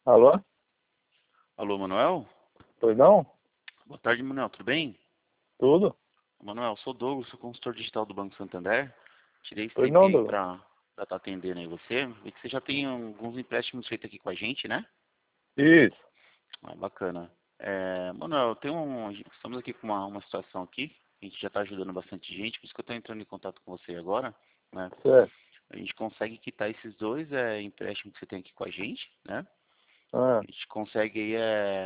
Alô? Alô, Manuel? Pois não? Boa tarde, Manuel. Tudo bem? Tudo? Manuel, sou Douglas, sou consultor digital do Banco Santander. Tirei esse Pois tempo não, aí Douglas? para estar atendendo aí você. Vi que você já tem alguns empréstimos feitos aqui com a gente, né? Isso. Ah, bacana. Manuel, estamos aqui com uma situação aqui. A gente já está ajudando bastante gente, por isso que eu estou entrando em contato com você agora, né? Certo. A gente consegue quitar esses dois empréstimos que você tem aqui com a gente, né? Ah, A gente consegue aí,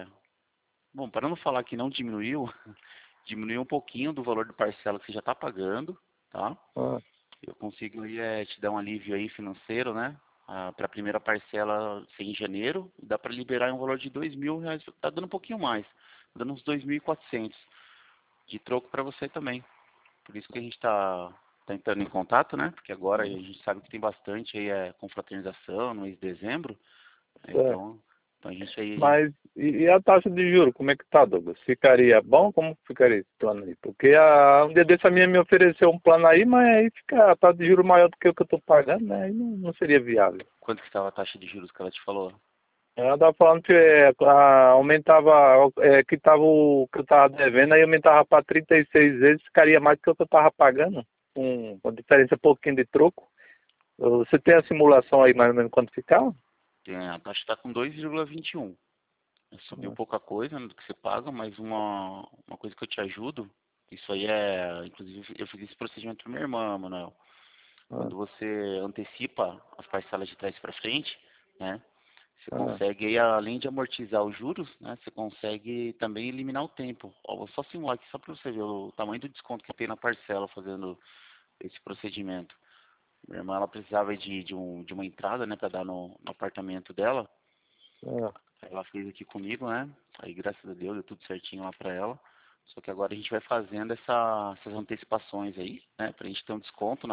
bom, para não falar que não diminuiu, diminuiu um pouquinho do valor de parcela que você já está pagando, tá? ah, Eu consigo aí, te dar um alívio aí financeiro, né? Para a primeira parcela ser em janeiro, dá para liberar um valor de R$ 2.000, tá dando um pouquinho mais, dando uns 2.400 de troco para você também. Por isso que a gente tá entrando em contato, né? Porque agora a gente sabe que tem bastante aí, confraternização no mês de dezembro, né? certo. Então a gente aí. Mas e a taxa de juros, como é que tá, Douglas? Ficaria bom? Como ficaria esse plano aí? Porque um dia desse a minha me ofereceu um plano aí, mas aí fica a taxa de juros maior do que o que eu estou pagando, né? Aí não seria viável. Quanto que estava a taxa de juros que ela te falou? Ela estava falando que aumentava, que tava que eu estava devendo, aí aumentava para 36 vezes, ficaria mais do que o que eu estava pagando, com uma diferença pouquinho de troco. Você tem a simulação aí mais ou menos quanto ficava? A taxa está com 2,21. Subiu pouca coisa, né, do que você paga, mas uma coisa que eu te ajudo, isso aí inclusive eu fiz esse procedimento para minha irmã, Manuel. Ah, Quando você antecipa as parcelas de trás para frente, né, você ah, consegue aí, além de amortizar os juros, né, você consegue também eliminar o tempo. Ó, vou só simular aqui só para você ver o tamanho do desconto que tem na parcela fazendo esse procedimento. Minha irmã, ela precisava de uma entrada, né, para dar no apartamento dela. ah, Ela fez aqui comigo, né? Aí, graças a Deus, deu tudo certinho lá pra ela. Só que agora a gente vai fazendo essas antecipações aí, né? Pra gente ter um desconto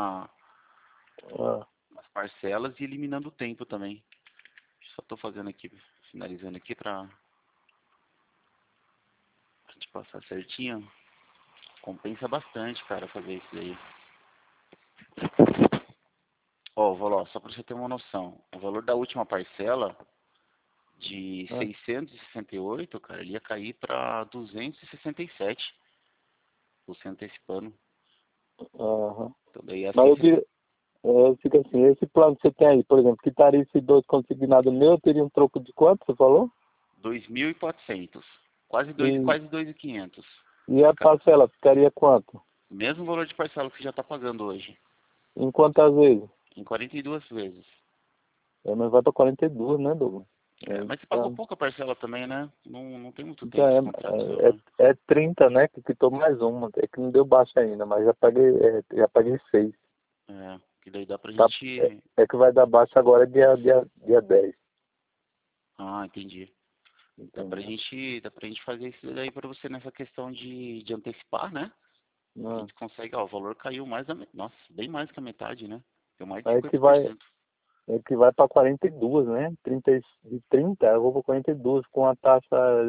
ah. nas parcelas e eliminando o tempo também. Só tô fazendo aqui, finalizando aqui pra te passar certinho. Compensa bastante, cara, fazer isso daí. Ó, vou lá, só pra você ter uma noção. O valor da última parcela de Ah, 668, cara, ele ia cair pra 267, você antecipando. aham. Então daí Mas assim, eu diria, eu fico assim, esse plano que você tem aí, por exemplo, que estaria esse dois consignado meu, teria um troco de quanto, você falou? 2.400, quase E, quase 2.500. e a parcela ficaria quanto? Mesmo valor de parcela que você já está pagando hoje, Em quantas vezes? em 42 vezes. Mas vai para 42, né, Douglas? Mas você pagou Então, pouca parcela também, né? Não tem muito então tempo esse contrato seu, né? é 30, né, que quitou mais uma, é que não deu baixa ainda, mas já paguei 6. Que daí dá pra Tá, gente... é que vai dar baixa agora dia 10. Ah, entendi. Entendeu? Dá pra gente fazer isso daí pra você nessa questão de antecipar, né? A Não. gente consegue, ó, o valor caiu mais nossa, bem mais que a metade, né? Deu mais de Aí que vai, 50%. que vai para 42, né? 30, de 30 eu vou para 42 com a taxa,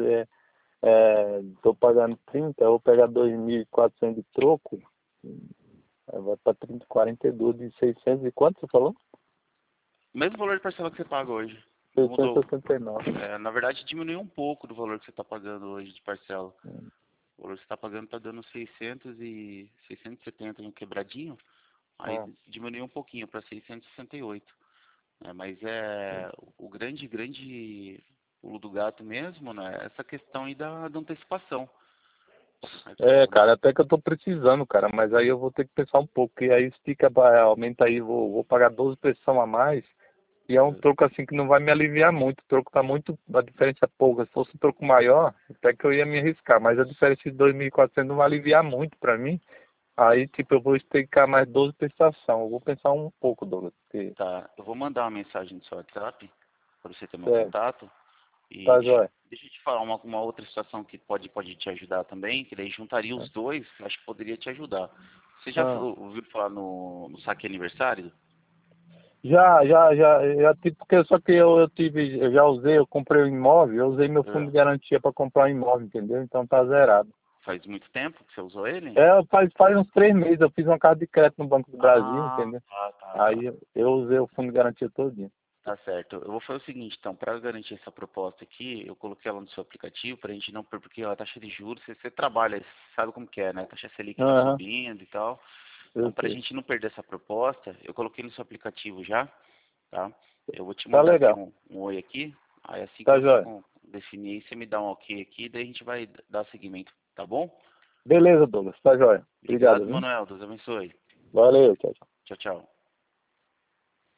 tô pagando 30, eu vou pegar 2.400 de troco, aí vai para 30, 42 de 600 e quanto você falou? O mesmo valor de parcela que você paga hoje. Não mudou. 669. Na verdade, diminuiu um pouco do valor que você está pagando hoje de parcela. O valor que você está pagando está dando 670 no quebradinho. Aí Ah, diminuiu um pouquinho para 668. Mas o grande pulo do gato mesmo, né? É essa questão aí da antecipação. cara, até que eu tô precisando, cara, mas aí eu vou ter que pensar um pouco, e aí estica, aumenta aí, vou pagar 12 pressão a mais. E é um troco assim que não vai me aliviar muito. O troco tá muito. A diferença é pouca. Se fosse um troco maior, até que eu ia me arriscar. Mas a diferença de 2.400 não vai aliviar muito pra mim. Aí, tipo, eu vou esticar mais 12 prestação. Eu vou pensar um pouco, Douglas. Porque, Tá, eu vou mandar uma mensagem no seu WhatsApp para você ter meu certo. contato. E Tá, joia. deixa eu te falar uma outra situação que pode te ajudar também, que daí juntaria os dois, acho que poderia te ajudar. Você já Ah. ouviu falar no saque aniversário? Já tive, porque só que eu já usei, eu comprei um imóvel, eu usei meu fundo É. de garantia para comprar um imóvel, entendeu? Então tá zerado. Faz muito tempo que você usou ele? Faz uns 3 meses, eu fiz uma carta de crédito no Banco do Brasil, Ah, entendeu? tá. Aí eu usei o fundo de garantia todinho. Tá certo. Eu vou fazer o seguinte, então, para garantir essa proposta aqui, eu coloquei ela no seu aplicativo para a gente não, porque a taxa de juros, você trabalha, você sabe como que é, né? A taxa Selic tá Aham, subindo e tal. eu Então, para a sei. gente não perder essa proposta, eu coloquei no seu aplicativo já, tá? Eu vou te Tá mandar aqui legal. um oi aqui, aí assim que Tá você jóia. definir, aí, você me dá um ok aqui, daí a gente vai dar seguimento, tá bom? Beleza, Douglas. Tá jóia. Obrigado, Obrigado, viu? Manuel. Deus abençoe. Valeu, tchau, tchau. Tchau, tchau.